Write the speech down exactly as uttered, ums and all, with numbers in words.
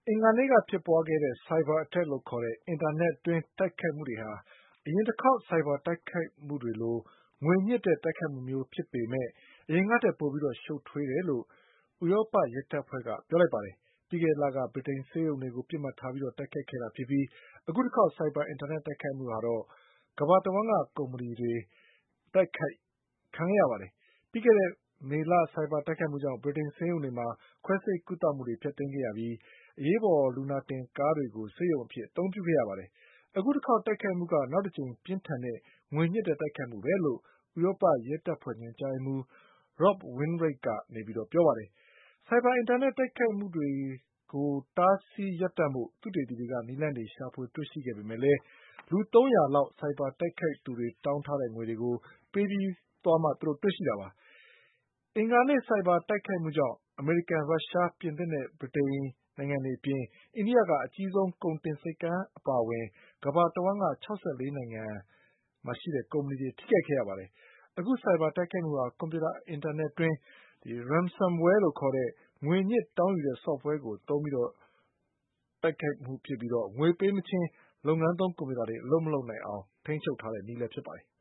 အင်္ဂါနေ့ကဖြစ်ပွားခဲ့တဲ့ Cyber Attack လို့ခေါ်တဲ့ အင်တာနက်တွင်းတိုက်ခိုက်မှုတွေဟာ အရင်တခေါက် Cyber တိုက်ခိုက်မှုတွေလို ငွေညှစ်တဲ့တိုက်ခိုက်မှုမျိုးဖြစ်ပေမဲ့ အရင်ကထက်ပိုပြီး ရှုပ်ထွေးတယ်လို့ ဥရောပရဲတပ်ဖွဲ့ကပြောလိုက်ပါတယ်။ ပြီးခဲ့တဲ့လက ဗြိတိန်ဆေးရုံတွေကို ပစ်မှတ်ထားတိုက်ခိုက်ခဲ့တာဖြစ်ပြီး အခုတခေါက် Cyber အင်တာနက်တိုက်ခိုက်မှုကတော့ ကမ္ဘာတဝှမ်းက ကုမ္ပဏီတွေတိုက်ခိုက်ခံခဲ့ရပါတယ်။ ပြီးခဲ့တဲ့မေလ Cyber တိုက်ခိုက်မှုကြောင့် ဗြိတိန်ဆေးရုံတွေမှာ ခွဲစိတ်ကုသမှုတွေဖျက်သိမ်းခဲ့ရပြီး အရေးပေါ်လူနာတင်ကားတွေကို ဆေးရုံအဖြစ်အသုံးပြုခဲ့ရပါတယ်။ အခုတခေါက်တိုက်ခိုက်မှုက နောက်တကြိမ်ပြင်းထန်တဲ့ ငွေညှစ်တဲ့တိုက်ခိုက်မှုပဲလို့ ဥရောပရဲတပ်ဖွဲ့ညွှန်ကြားရေးမှူး Rob Wainwright ကပြောပါတယ်။ Cyber အင်တာနက်တိုက်ခိုက်မှုတွေကို တားဆီးရပ်တန့်ဖို့ သုတေသီတွေက နည်းလမ်းတွေရှာဖွေတွေ့ရှိခဲ့ပေမဲ့လည်း လူသုံးရာလောက် Cyber တိုက်ခိုက်သူတွေတောင်းထားတဲ့ငွေတွေကို ပေးပြီးသွားမှ တွေ့ရှိတာပါ။ အင်္ဂါနေ့ Cyber တိုက်ခိုက်မှုကြောင့် အမေရိကန်၊ ရုရှား၊ ပြင်သစ်နဲ့ ဗြိတိန်နိုင်ငံတွေအပြင် အိန္ဒိယက အကြီးဆုံးကုန်တင်ဆိပ်ကမ်းအပါအဝင် ကမ္ဘာတဝှမ်းက ၆၄နိုင်ငံက ကုမ္ပဏီတွေထိခိုက်ခဲ့ရပါတယ်။ အခု Cyber တိုက်ခိုက်မှုဟာ ကွန်ပြူတာအင်တာနက်တွင်း Ransomware လို့ခေါ်တဲ့ ငွေညှစ်တောင်းယူတဲ့ Software ကိုသုံးပြီးတိုက်ခိုက်မှုဖြစ်ပြီး ငွေပေးမချင်း လုပ်ငန်းသုံးကွန်ပြူတာတွေ အလုပ်မလုပ်နိုင်အောင် ထိန်းချုပ်ထားတဲ့နည်းလည်းဖြစ်ပါတယ်